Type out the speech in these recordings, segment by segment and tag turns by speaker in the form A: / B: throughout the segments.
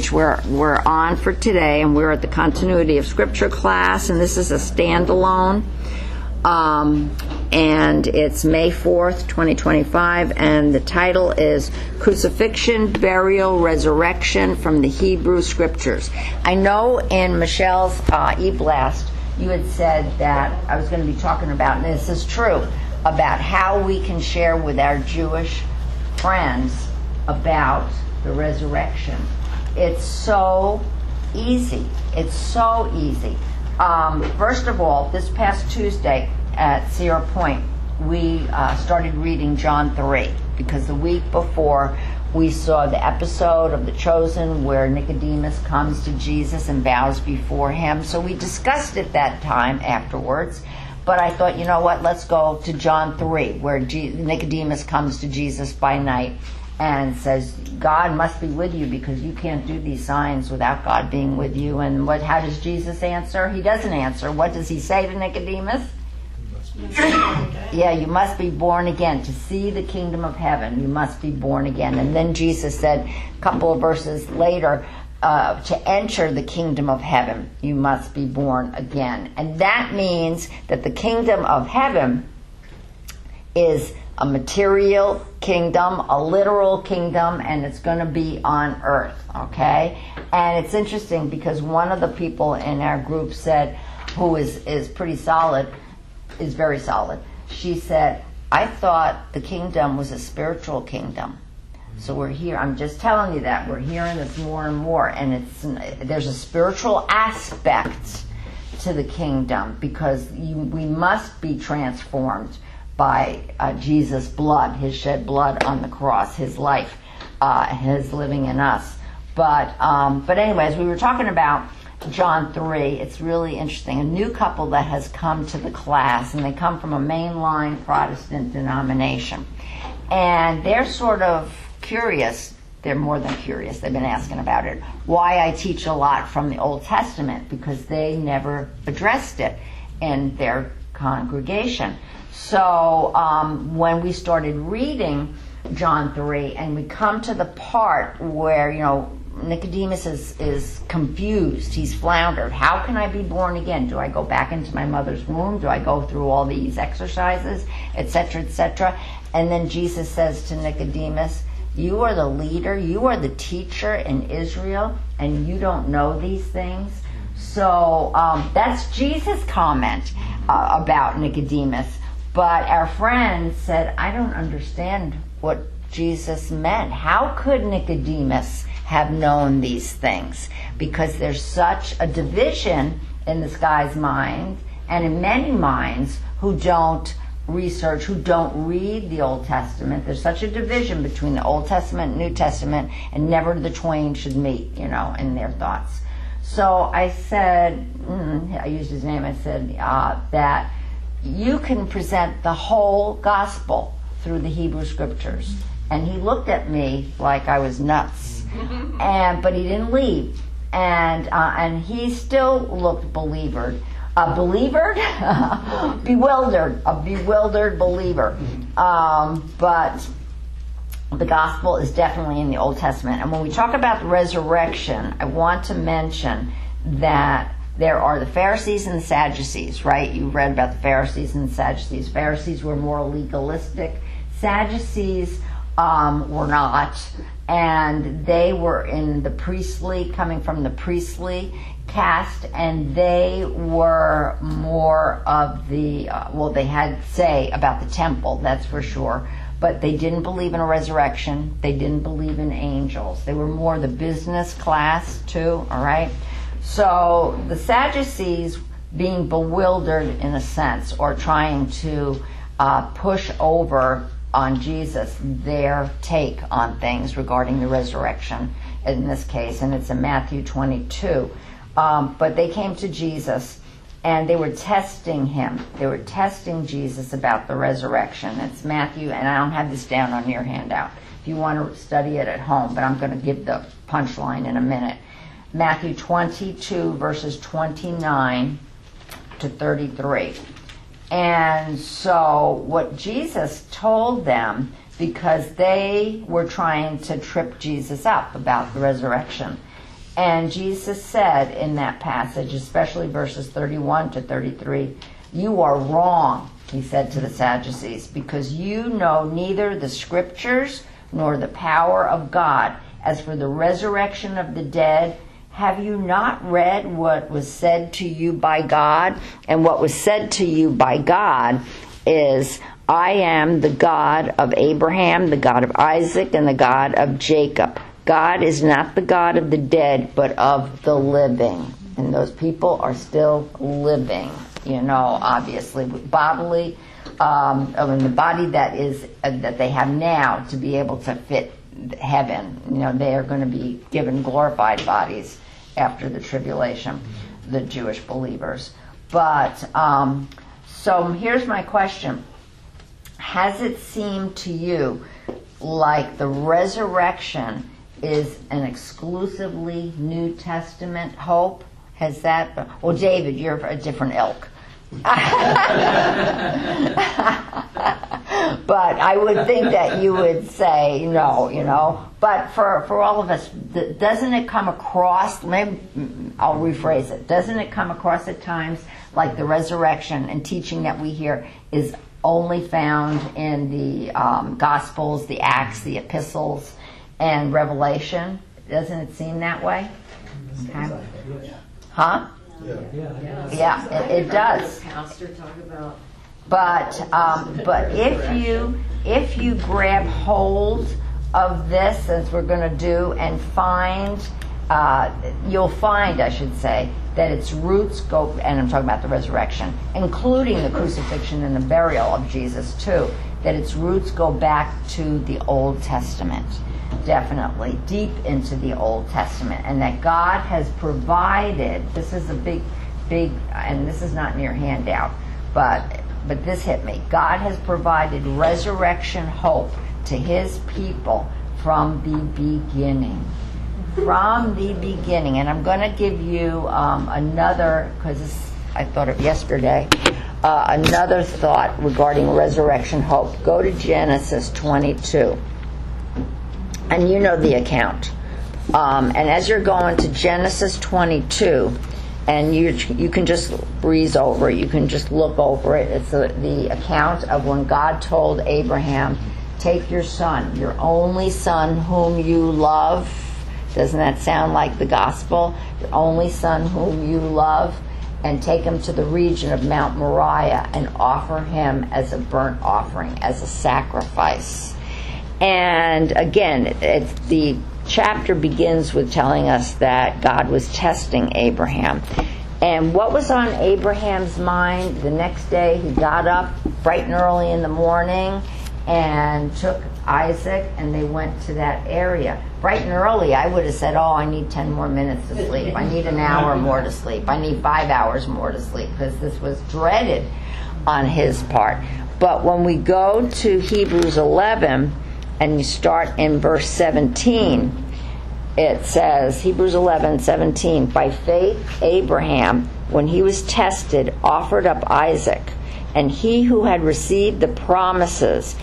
A: page we're on for today, and we're at the Continuity of Scripture class, and this is a standalone. And it's May 4th, 2025, and the title is Crucifixion, Burial, Resurrection from the Hebrew Scriptures. I know in Michelle's e-blast you had said that I was going to be talking about, and this is true, about how we can share with our Jewish friends about the resurrection. It's so easy. It's so easy. First of all, this past Tuesday at Sierra Point, we started reading John 3, because the week before we saw the episode of The Chosen where Nicodemus comes to Jesus and bows before him. So we discussed it that time afterwards. But I thought, you know what, let's go to John 3, where Nicodemus comes to Jesus by night and says, God must be with you because you can't do these signs without God being with you. And how does Jesus answer? He doesn't answer. What does he say to Nicodemus? Yeah, you must be born again. To see the kingdom of heaven, you must be born again. And then Jesus said a couple of verses later, to enter the kingdom of heaven, you must be born again. And that means that the kingdom of heaven is a material kingdom, a literal kingdom, and it's going to be on earth, okay? And it's interesting because one of the people in our group said, who is pretty solid, is very solid, she said, I thought the kingdom was a spiritual kingdom. So we're here, I'm just telling you that, we're hearing this more and more, and there's a spiritual aspect to the kingdom because we must be transformed by Jesus' blood, his shed blood on the cross, his life, his living in us. But anyways, we were talking about John 3. It's really interesting. A new couple that has come to the class, and they come from a mainline Protestant denomination. And they're sort of curious. They're more than curious. They've been asking about it. Why I teach a lot from the Old Testament, because they never addressed it in their congregation. So when we started reading John 3, and we come to the part where, Nicodemus is confused. He's floundered. How can I be born again? Do I go back into my mother's womb? Do I go through all these exercises, etc., etc.? And then Jesus says to Nicodemus, you are the leader, you are the teacher in Israel, and you don't know these things? So that's Jesus' comment about Nicodemus. But our friend said, I don't understand what Jesus meant. How could Nicodemus have known these things? Because there's such a division in this guy's mind and in many minds who don't research, who don't read the Old Testament. There's such a division between the Old Testament and New Testament, and never the twain should meet, in their thoughts. So I said, I used his name, I said that you can present the whole gospel through the Hebrew Scriptures. And he looked at me like I was nuts. But he didn't leave. And he still looked bewildered, a bewildered believer. But the gospel is definitely in the Old Testament. And when we talk about the resurrection, I want to mention that there are the Pharisees and the Sadducees, right? You read about the Pharisees and the Sadducees. Pharisees were more legalistic. Sadducees were not. And they were in the priestly, coming from the priestly caste, and they were more of the, they had say about the temple, that's for sure, but they didn't believe in a resurrection. They didn't believe in angels. They were more the business class too, all right? So the Sadducees, being bewildered in a sense, or trying to push over on Jesus their take on things regarding the resurrection in this case, and it's in Matthew 22. But they came to Jesus and they were testing him. They were testing Jesus about the resurrection. It's Matthew, and I don't have this down on your handout if you want to study it at home, but I'm going to give the punchline in a minute. Matthew 22, verses 29 to 33. And so what Jesus told them, because they were trying to trip Jesus up about the resurrection, And Jesus said in that passage, especially verses 31 to 33, "You are wrong," he said to the Sadducees, "because you know neither the Scriptures nor the power of God. As for the resurrection of the dead, have you not read what was said to you by God?" And what was said to you by God is, "I am the God of Abraham, the God of Isaac, and the God of Jacob." God is not the God of the dead, but of the living. And those people are still living, obviously, bodily, in the body that they have now to be able to fit heaven. They are going to be given glorified bodies after the tribulation, the Jewish believers. But, so here's my question. Has it seemed to you like the resurrection is an exclusively New Testament hope? Has that... Well, David, you're a different ilk. But I would think that you would say no, But for all of us, doesn't it come across, maybe I'll rephrase it, doesn't it come across at times like the resurrection and teaching that we hear is only found in the Gospels, the Acts, the Epistles, and Revelation? Doesn't it seem that way? Okay. Huh? Yeah, it does.
B: Pastor talk about.
A: But if you grab hold of this, as we're going to do, and you'll find, I should say, that its roots go, and I'm talking about the resurrection, including the crucifixion and the burial of Jesus too, that its roots go back to the Old Testament, definitely, deep into the Old Testament, and that God has provided, this is a big, and this is not in your handout, but this hit me. God has provided resurrection hope to his people from the beginning. From the beginning. And I'm going to give you another, because I thought of yesterday, another thought regarding resurrection hope. Go to Genesis 22. And you know the account. And as you're going to Genesis 22, and you can just breeze over it, you can just look over it. It's the account of when God told Abraham, take your son, your only son whom you love. Doesn't that sound like the gospel? Your only son whom you love, and take him to the region of Mount Moriah and offer him as a burnt offering, as a sacrifice. And again, the chapter begins with telling us that God was testing Abraham. And what was on Abraham's mind? The next day he got up bright and early in the morning and took Isaac, and they went to that area. Bright and early, I would have said, I need 10 more minutes to sleep. I need an hour more to sleep. I need 5 hours more to sleep, because this was dreaded on his part. But when we go to Hebrews 11, and you start in verse 17, it says, Hebrews 11:17, by faith Abraham, when he was tested, offered up Isaac, and he who had received the promises,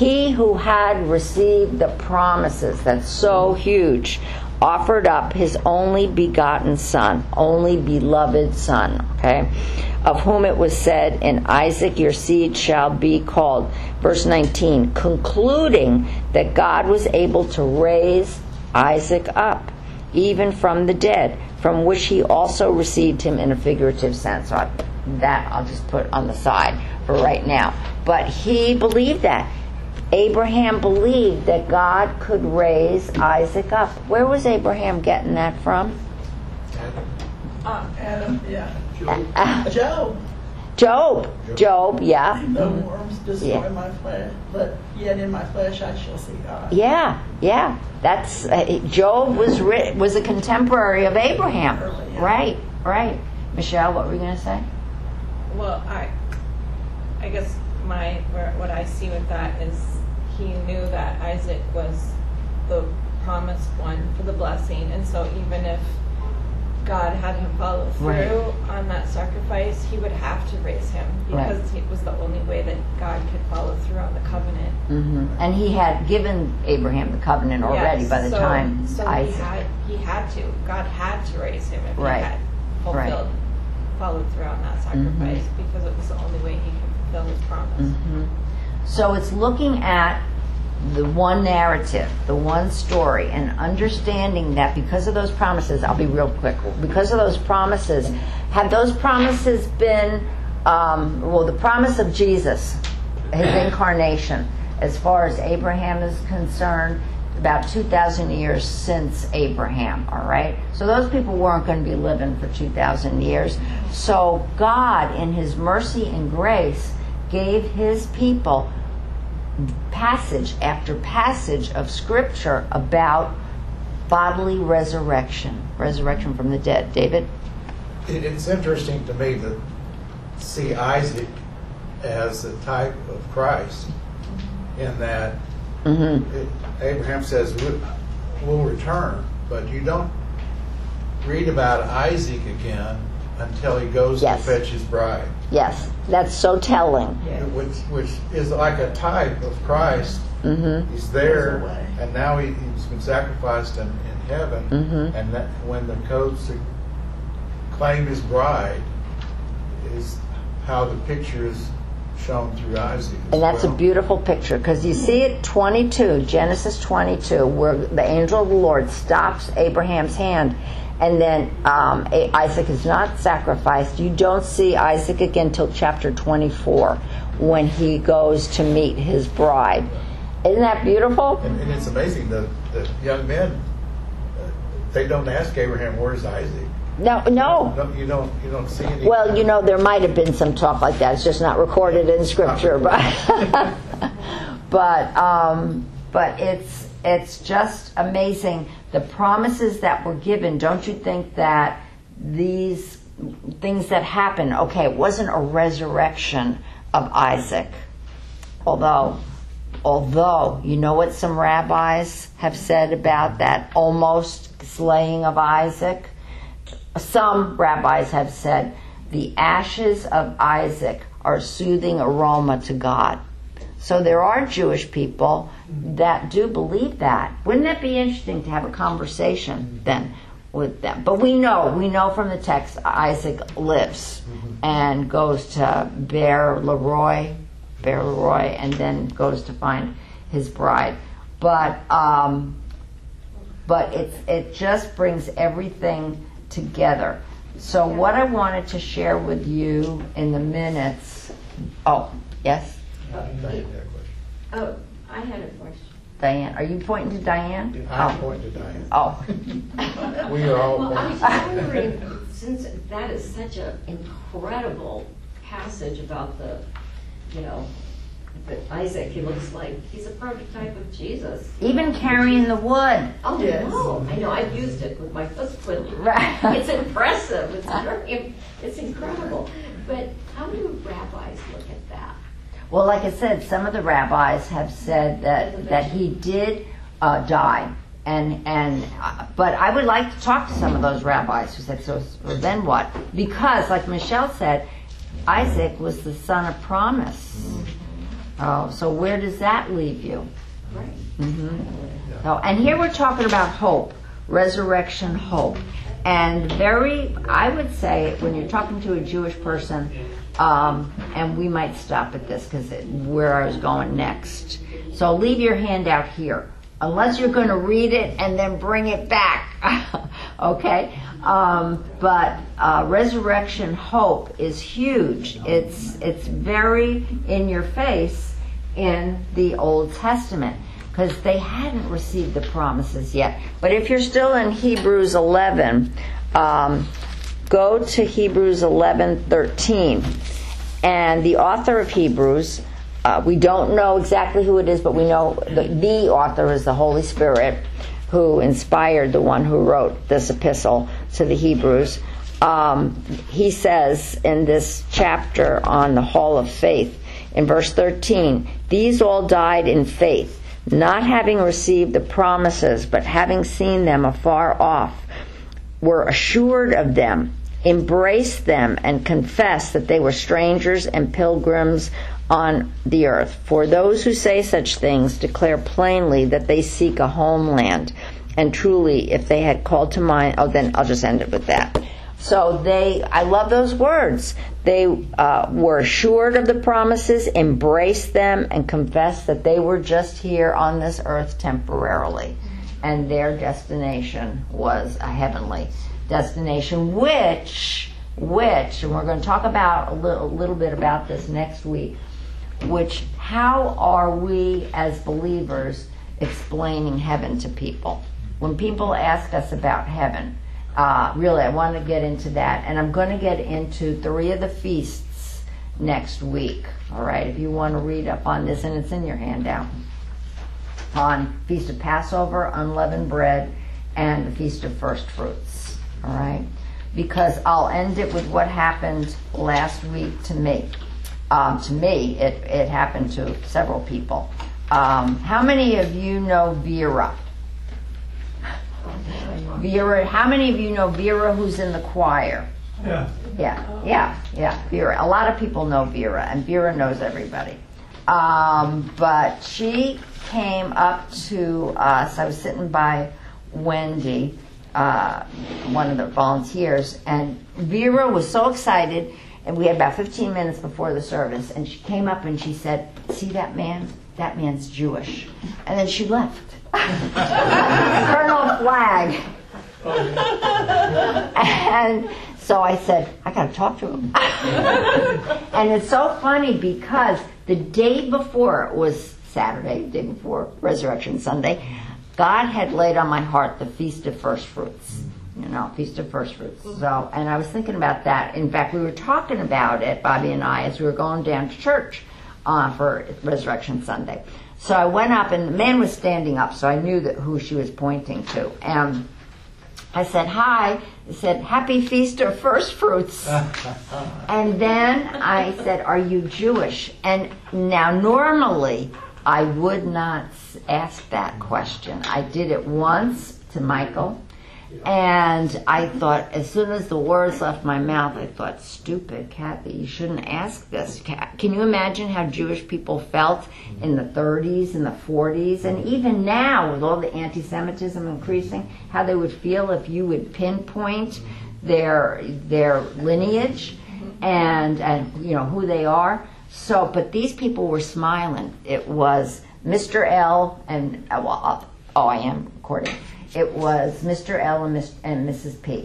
A: that's so huge, offered up his only begotten son, only beloved son, okay, of whom it was said, in Isaac your seed shall be called. Verse 19, concluding that God was able to raise Isaac up, even from the dead, from which he also received him in a figurative sense. So that I'll just put on the side for right now. But he believed that. Abraham believed that God could raise Isaac up. Where was Abraham getting that from?
C: Adam, yeah.
A: Job, yeah.
C: The worms destroy my flesh, but yet in my flesh I shall see God.
A: Yeah. That's Job was a contemporary of Abraham.
C: Yeah.
A: Right. Michelle, what were you going to say?
D: Well, I guess what I see with that is he knew that Isaac was the promised one for the blessing, and so even if God had him follow through
A: Right.
D: on that sacrifice, he would have to raise him because it was the only way that God could follow through on the covenant.
A: And he had given Abraham the covenant already
D: Yes,
A: by the time
D: so
A: Isaac.
D: he had to. God had to raise him if
A: Right.
D: he had followed through on that sacrifice because it was the only way he could fulfill his promise.
A: So it's looking at the one narrative, the one story, and understanding that because of those promises, I'll be real quick, because of those promises, have those promises been, the promise of Jesus, his incarnation, as far as Abraham is concerned, about 2,000 years since Abraham, all right? So those people weren't going to be living for 2,000 years. So God, in his mercy and grace, gave his people passage after passage of Scripture about bodily resurrection from the dead. David?
B: It's interesting to me to see Isaac as a type of Christ, in that Abraham says, we'll return, but you don't read about Isaac again until he goes
A: Yes.
B: to fetch his bride.
A: Yes, that's so telling.
B: Which is like a type of Christ. He's there, and now he's been sacrificed in heaven, and that when the goes to claim his bride is how the picture is shown through Isaac.
A: And that's a beautiful picture, because you see it 22, Genesis 22, where the angel of the Lord stops Abraham's hand, and then Isaac is not sacrificed. You don't see Isaac again till chapter 24, when he goes to meet his bride. Isn't that beautiful?
B: And it's amazing that young men, they don't ask Abraham, "Where's Isaac?"
A: No.
B: No, you don't see any.
A: Well, there might have been some talk like that. It's just not recorded in Scripture, but it's just amazing the promises that were given. Don't you think that these things that happen? Okay, it wasn't a resurrection of Isaac, although you know what some rabbis have said about that almost slaying of Isaac. Some rabbis have said the ashes of Isaac are a soothing aroma to God. So there are Jewish people that do believe that. Wouldn't that be interesting to have a conversation then with them? But we know from the text Isaac lives and goes to Beer Leroy, and then goes to find his bride. But it just brings everything together. So what I wanted to share with you in the minutes. Oh, yes?
E: Oh, I had a question.
A: Diane. Are you pointing to Diane?
B: I'm pointing to Diane.
A: Oh.
B: We are all
E: Well, I
B: pointing.
E: was wondering, since that is such an incredible passage about the Isaac, he looks like he's a prototype of Jesus.
A: Even carrying the wood.
E: Oh,
C: Yes.
E: no. I know, I've used it with my husband.
A: Right.
E: It's impressive. It's incredible. But how do rabbis look at that?
A: Well, like I said, some of the rabbis have said that he did die, but I would like to talk to some of those rabbis who said, so then what? Because, like Michelle said, Isaac was the son of promise. Oh, so where does that leave you?
E: Right.
A: Oh, and here we're talking about hope, resurrection hope. And I would say, when you're talking to a Jewish person, and we might stop at this because where I was going next. So leave your hand out here, unless you're going to read it and then bring it back. Okay? But resurrection hope is huge. It's very in your face in the Old Testament, because they hadn't received the promises yet. But if you're still in Hebrews 11, go to Hebrews 11:13. And the author of Hebrews, we don't know exactly who it is, but we know the author is the Holy Spirit, who inspired the one who wrote this epistle to the Hebrews. He says in this chapter on the Hall of Faith, in verse 13, "These all died in faith, not having received the promises, but having seen them afar off, were assured of them, embraced them, and confessed that they were strangers and pilgrims on the earth. For those who say such things declare plainly that they seek a homeland. And truly, if they had called to mind, then I'll just end it with that. So I love those words. They were assured of the promises, embraced them, and confessed that they were just here on this earth temporarily. And their destination was a heavenly destination, which, and we're going to talk about a little bit about this next week, how are we as believers explaining heaven to people? When people ask us about heaven, really, I want to get into that, and I'm going to get into 3 of the feasts next week. All right, if you want to read up on this, and it's in your handout, on Feast of Passover, unleavened bread, and the Feast of First Fruits. All right, because I'll end it with what happened last week to me. It happened to several people. How many of you know Vera? Vera, how many of you know Vera, who's in the choir? Yeah, Vera. A lot of people know Vera, and Vera knows everybody. But she came up to us. I was sitting by Wendy, one of the volunteers, and Vera was so excited, and we had about 15 minutes before the service, and she came up and she said, "See that man? That man's Jewish." And then she left. Colonel Flag. And so I said, I got to talk to him. And it's so funny because the day before, it was Saturday, the day before Resurrection Sunday, God had laid on my heart the Feast of First Fruits. Feast of First Fruits. So, and I was thinking about that. In fact, we were talking about it, Bobby and I, as we were going down to church for Resurrection Sunday. So I went up, and the man was standing up, so I knew who she was pointing to. And I said, "Hi." I said, "Happy Feast of First Fruits." And then I said, "Are you Jewish?" And now normally I would not ask that question. I did it once to Michael, and I thought, as soon as the words left my mouth, I thought, "Stupid, Kathy, you shouldn't ask this." Can you imagine how Jewish people felt in the 30s and the 40s, and even now with all the anti-Semitism increasing, how they would feel if you would pinpoint their lineage and who they are? So, but these people were smiling. It was Mr. L and I am recording. It was Mr. L and Mrs. P.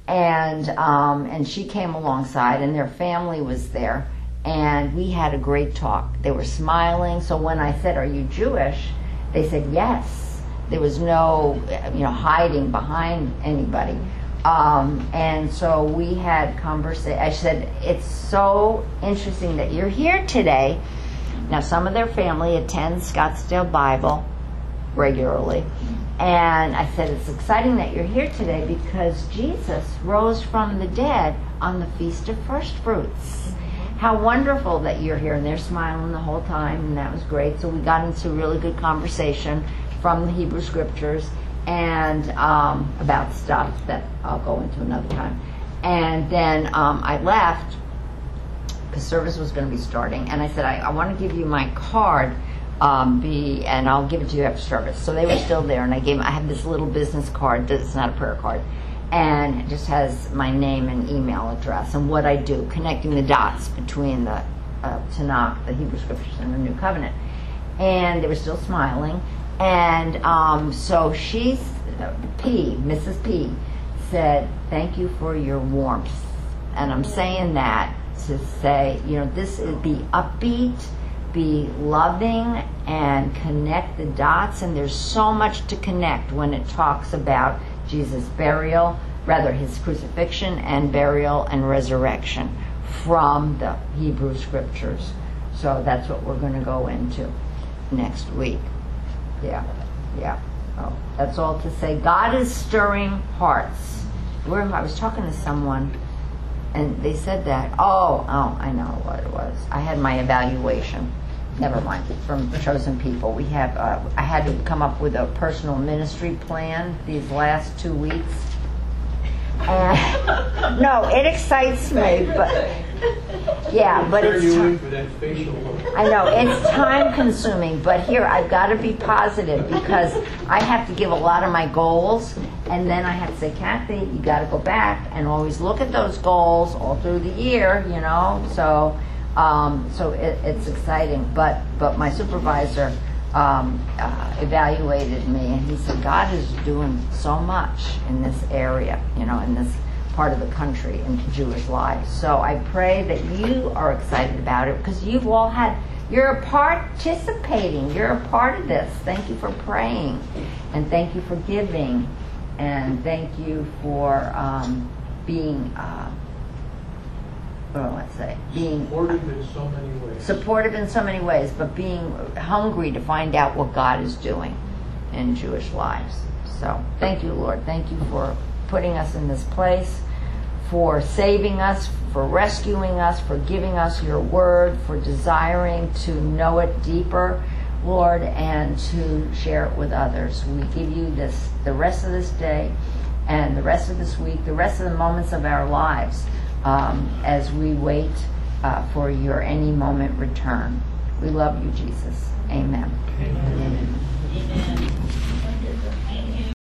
A: And she came alongside, and their family was there, and we had a great talk. They were smiling. So when I said, "Are you Jewish?" they said yes. There was no hiding behind anybody. And so we had conversation. I said, "It's so interesting that you're here today." Now, some of their family attends Scottsdale Bible regularly. And I said, "It's exciting that you're here today because Jesus rose from the dead on the Feast of First Fruits. How wonderful that you're here." And they're smiling the whole time, and that was great. So we got into really good conversation from the Hebrew Scriptures and about stuff that I'll go into another time. And then I left because service was going to be starting. And I said, I want to give you my card. And I'll give it to you after service. So they were still there, and I have this little business card that's not a prayer card, and it just has my name and email address and what I do, connecting the dots between the Tanakh, the Hebrew Scriptures, and the New Covenant. And they were still smiling, and so Mrs. P said, "Thank you for your warmth." And I'm saying that to say, this is be upbeat, be loving, and connect the dots. And there's so much to connect when it talks about Jesus' his crucifixion and burial and resurrection from the Hebrew Scriptures. So that's what we're going to go into next week. Yeah. Oh, that's all to say. God is stirring hearts. I was talking to someone, and they said that. Oh, I know what it was. I had my evaluation. Never mind. From Chosen People, we have. I had to come up with a personal ministry plan these last 2 weeks, No, it excites me, but yeah, but
F: Turn
A: it's
F: you in for that facial look.
A: I know it's time consuming, but here I've got to be positive because I have to give a lot of my goals, and then I have to say, Kathy, you got to go back and always look at those goals all through the year, you know. So, it's exciting. But my supervisor evaluated me, and he said, God is doing so much in this area, you know, in this part of the country into Jewish lives. So I pray that you are excited about it because you've all you're participating. You're a part of this. Thank you for praying, and thank you for giving, and thank you for being, what do I want to say? Being
F: Supportive in so many ways.
A: supportive in so many ways, but being hungry to find out what God is doing in Jewish lives. So thank you, Lord. Thank you for putting us in this place, for saving us, for rescuing us, for giving us your word, for desiring to know it deeper, Lord, and to share it with others. We give you the rest of this day and the rest of this week, the rest of the moments of our lives as we wait for your any moment return. We love you, Jesus. Amen.
F: Amen.